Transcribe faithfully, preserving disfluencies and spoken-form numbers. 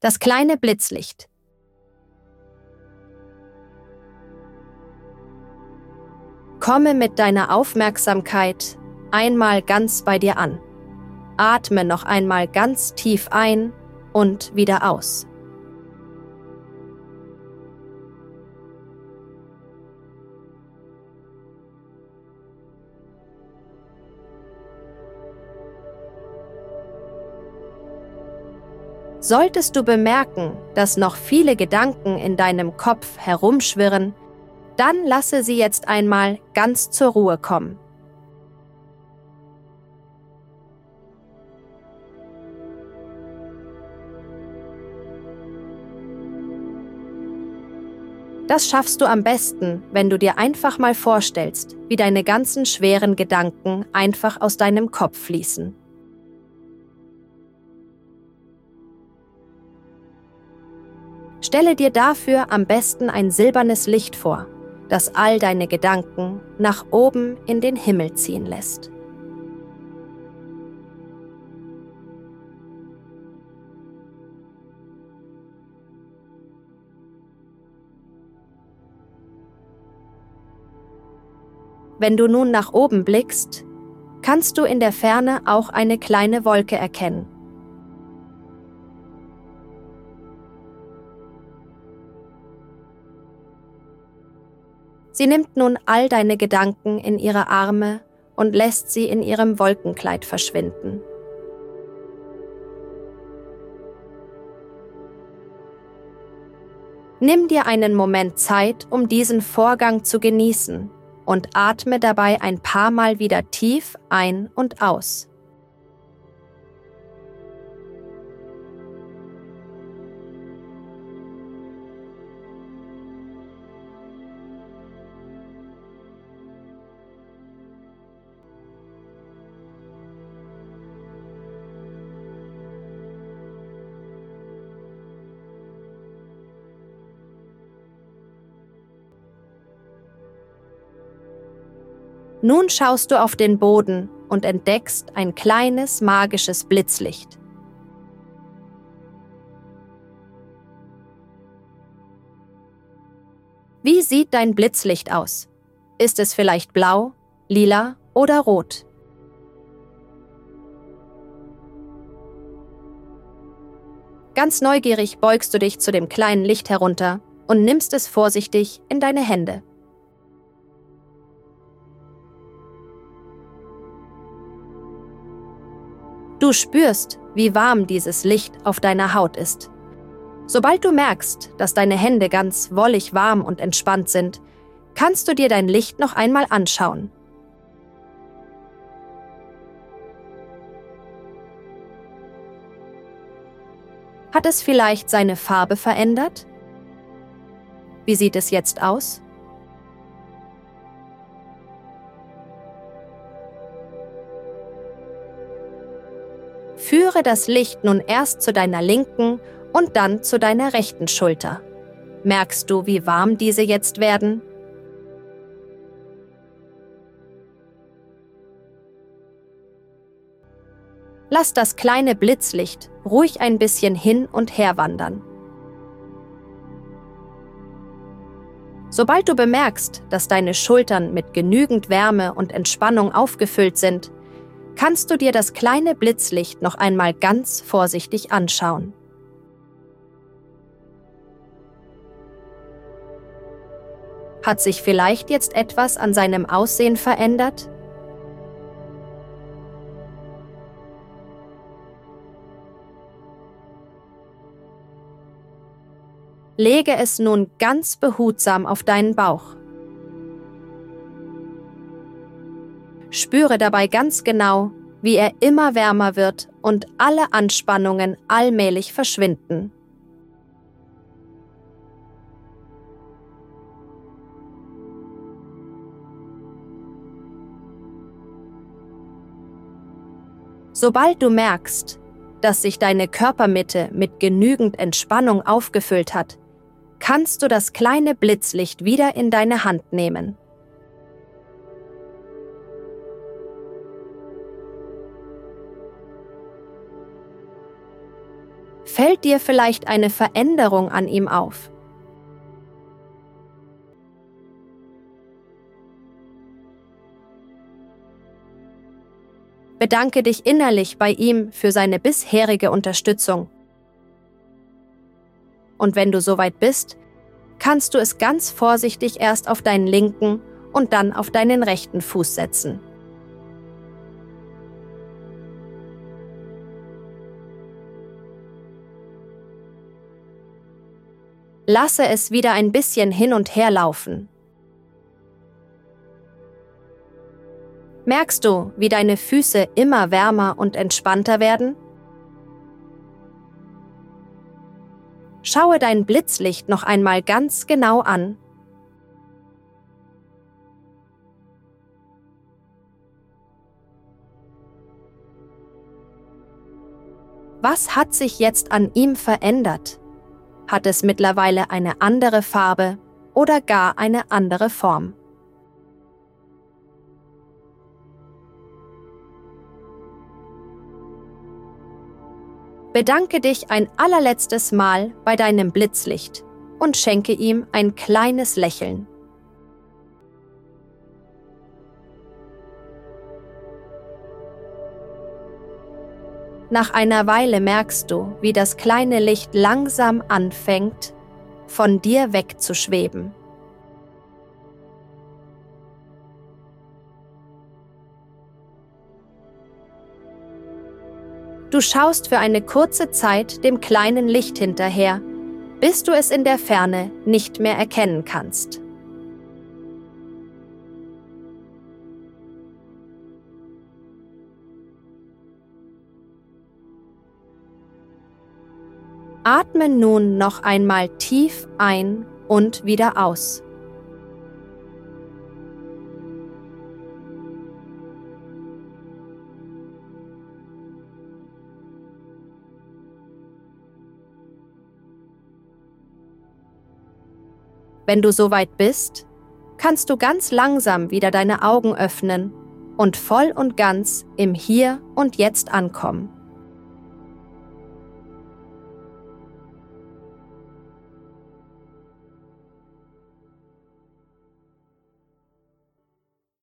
Das kleine Blitzlicht. Komme mit deiner Aufmerksamkeit einmal ganz bei dir an. Atme noch einmal ganz tief ein und wieder aus. Solltest du bemerken, dass noch viele Gedanken in deinem Kopf herumschwirren, dann lasse sie jetzt einmal ganz zur Ruhe kommen. Das schaffst du am besten, wenn du dir einfach mal vorstellst, wie deine ganzen schweren Gedanken einfach aus deinem Kopf fließen. Stelle dir dafür am besten ein silbernes Licht vor, das all deine Gedanken nach oben in den Himmel ziehen lässt. Wenn du nun nach oben blickst, kannst du in der Ferne auch eine kleine Wolke erkennen. Sie nimmt nun all deine Gedanken in ihre Arme und lässt sie in ihrem Wolkenkleid verschwinden. Nimm dir einen Moment Zeit, um diesen Vorgang zu genießen und atme dabei ein paar Mal wieder tief ein und aus. Nun schaust du auf den Boden und entdeckst ein kleines magisches Blitzlicht. Wie sieht dein Blitzlicht aus? Ist es vielleicht blau, lila oder rot? Ganz neugierig beugst du dich zu dem kleinen Licht herunter und nimmst es vorsichtig in deine Hände. Du spürst, wie warm dieses Licht auf deiner Haut ist. Sobald du merkst, dass deine Hände ganz wollig warm und entspannt sind, kannst du dir dein Licht noch einmal anschauen. Hat es vielleicht seine Farbe verändert? Wie sieht es jetzt aus? Führe das Licht nun erst zu deiner linken und dann zu deiner rechten Schulter. Merkst du, wie warm diese jetzt werden? Lass das kleine Blitzlicht ruhig ein bisschen hin und her wandern. Sobald du bemerkst, dass deine Schultern mit genügend Wärme und Entspannung aufgefüllt sind, kannst du dir das kleine Blitzlicht noch einmal ganz vorsichtig anschauen. Hat sich vielleicht jetzt etwas an seinem Aussehen verändert? Lege es nun ganz behutsam auf deinen Bauch. Spüre dabei ganz genau, wie er immer wärmer wird und alle Anspannungen allmählich verschwinden. Sobald du merkst, dass sich deine Körpermitte mit genügend Entspannung aufgefüllt hat, kannst du das kleine Blitzlicht wieder in deine Hand nehmen. Fällt dir vielleicht eine Veränderung an ihm auf? Bedanke dich innerlich bei ihm für seine bisherige Unterstützung. Und wenn du soweit bist, kannst du es ganz vorsichtig erst auf deinen linken und dann auf deinen rechten Fuß setzen. Lasse es wieder ein bisschen hin und her laufen. Merkst du, wie deine Füße immer wärmer und entspannter werden? Schaue dein Blitzlicht noch einmal ganz genau an. Was hat sich jetzt an ihm verändert? Hat es mittlerweile eine andere Farbe oder gar eine andere Form? Bedanke dich ein allerletztes Mal bei deinem Blitzlicht und schenke ihm ein kleines Lächeln. Nach einer Weile merkst du, wie das kleine Licht langsam anfängt, von dir wegzuschweben. Du schaust für eine kurze Zeit dem kleinen Licht hinterher, bis du es in der Ferne nicht mehr erkennen kannst. Atme nun noch einmal tief ein und wieder aus. Wenn du soweit bist, kannst du ganz langsam wieder deine Augen öffnen und voll und ganz im Hier und Jetzt ankommen.